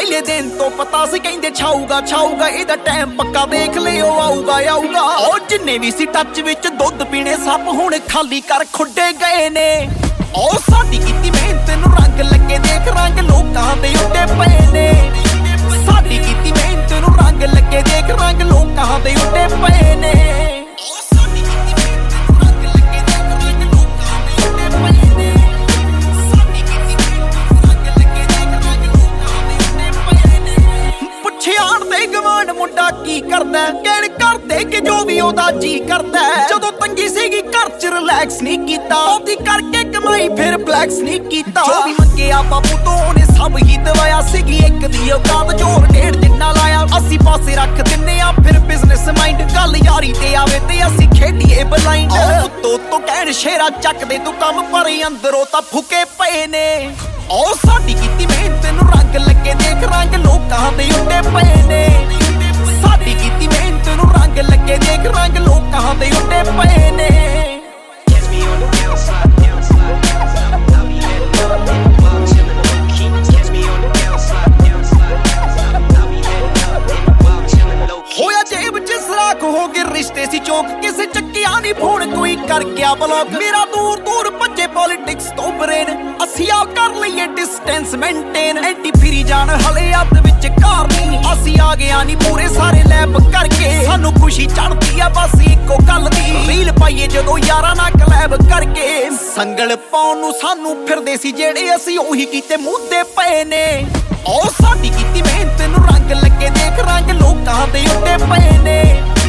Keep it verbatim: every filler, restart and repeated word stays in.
ਪਹਿਲੇ ਦਿਨ ਤੋਂ ਪਤਾ ਸੀ ਕਹਿੰਦੇ ਛਾਊਗਾ ਛਾਊਗਾ ਇਹਦਾ ਟਾਈਮ ਪੱਕਾ ਦੇਖ ਲਿਓ ਆਊਗਾ ਆਊਗਾ। ਉਹ ਜਿੰਨੇ ਵੀ ਸੀ ਟੱਚ ਵਿੱਚ ਦੁੱਧ ਪੀਣੇ ਸਭ ਹੁਣ ਖਾਲੀ ਕਰ ਖੁੱਡੇ ਗਏ ਨੇ। ਉਹ ਸਾਡੀ ਕੀਤੀ ਮਿਹਨਤ ਨੂੰ ਰੰਗ ਲੱਗੇ ਦੇਖ ਰੰਗ ਲੋਕਾਂ ਦੇ ਉੱਤੇ ਪਏ ਨੇ। ਸਾਡੀ ਕੀਤੀ ਮਿਹਨਤ ਨੂੰ ਰੰਗ ਲੱਗੇ ਦੇਖ ਰੰਗ ਲੋਕਾਂ ਦੇ ਉੱਤੇ ਪਏ ਨੇ। ਗਵਾਂਡ ਮੁੰਡਾ ਕੀ ਕਰਦਾ ਕਹਿਣ ਕਰਦੇ ਕਿ ਜੋ ਵੀ ਉਹਦਾ ਜੀ ਕਰਦਾ। ਜਦੋਂ ਤੰਗੀ ਸੀਗੀ ਘਰ ਚ ਰਿਲੈਕਸ ਨਹੀਂ ਕੀਤਾ ਉਹਦੀ ਕਰਕੇ ਕਮਾਈ ਫਿਰ ਫਲੈਕਸ ਨਹੀਂ ਕੀਤਾ। ਜੋ ਵੀ ਮੰਗਿਆ ਬਾਪੂ ਤੋਂ ਉਹਨੇ ਸਭ ਹੀ ਦਵਾਇਆ ਸੀਗੀ ਇੱਕ ਦੀ ਔਕਾਤ ਜੋਰ ਡੇਢ ਜਿੰਨਾ ਲਾਇਆ। ਅਸੀਂ ਪਾਸੇ ਰੱਖ ਦਿੰਨੇ ਆ ਫਿਰ ਬਿਜ਼ਨਸ ਮਾਈਂਡ ਗੱਲ ਯਾਰੀ ਤੇ ਆਵੇ ਤੇ ਅਸੀਂ ਖੇਡੀਏ ਬਲਾਈਂਡ। ਉੱਤੋਂ ਤੋਂ ਕਹਿਣ ਸ਼ੇਰਾ ਚੱਕਦੇ ਤੂੰ ਕੰਮ ਪਰ ਅੰਦਰੋਂ ਤਾਂ ਫੁਕੇ ਪਏ ਨੇ। ਉਹ ਸਾਡੀ ਕੀਤੀ ਮਿਹਨਤ ਨੂੰ ਰੰਗ ਲੱਗੇ ਦੇਖ ਰੰਗ ਲੋਕਾਂ ਦੇ ਉੱਤੇ ਪਏ ਨੇ। ਸਾਡੀ ਕੀਤੀ ਮਿਹਨਤ ਨੂੰ ਰੰਗ ਲੱਗੇ ਦੇਖ ਰੰਗ ਲੋਕਾਂ ਦੇ ਉੱਤੇ ਪਏ ਨੇ। ਹੋਇਆ ਜੇਬ ਚ ਸਰਾਖ ਹੋ ਗਏ ਰਿਸ਼ਤੇ ਸੀ ਚੌਕ ਕਿਸੇ ਚੱਕਿਆ ਨਹੀਂ ਫੋਨ ਕੋਈ ਕਰ ਗਿਆ ਬਲੌਕ। ਮੇਰਾ ਦੂਰ ਦੂਰ ਭੱਜੇ ਪੋਲਿਟਿਕਸ ਤੋਂ ਬਰੇਨ ਅਸੀਂ ਆ ਕਰ ਲਈਏ ਡਿਸਟੈਂਸ ਮੇਨਟੇਨ। ਐਂਟੀ ਫਿਰੀ ਜਾਣ ਹਲੇ ਅੱਧ ਵਿੱਚ ਕਾਰ ਨਹੀਂ ਅਸੀਂ ਆ ਗਿਆ ਨਹੀਂ ਪੂਰੇ ਸਾਰੇ ਲੈਬ ਕਰਕੇ। ਸਾਨੂੰ ਖੁਸ਼ੀ ਚੜਦੀ ਆ ਬਸ ਇੱਕੋ ਗੱਲ ਦੀ ਰੀਲ ਪਾਈਏ ਜਦੋਂ ਯਾਰਾਂ ਨਾਲ ਕਲੈਬ ਕਰਕੇ। ਸੰਗਲ ਪਾਉਣ ਨੂੰ ਸਾਨੂੰ ਫਿਰਦੇ ਸੀ ਜਿਹੜੇ ਅਸੀਂ ਉਹੀ ਕੀਤੇ ਮੁੱਦੇ ਪਏ ਨੇ। ਉਹ ਸਾਡੀ ਕੀਤੀ ਮਿਹਨਤ ਨੂੰ ਰੰਗ ਲੱਗੇ ਦੇਖ ਰੰਗ ਲੋਕਾਂ ਦੇ ਉੱਤੇ ਪਏ ਨੇ।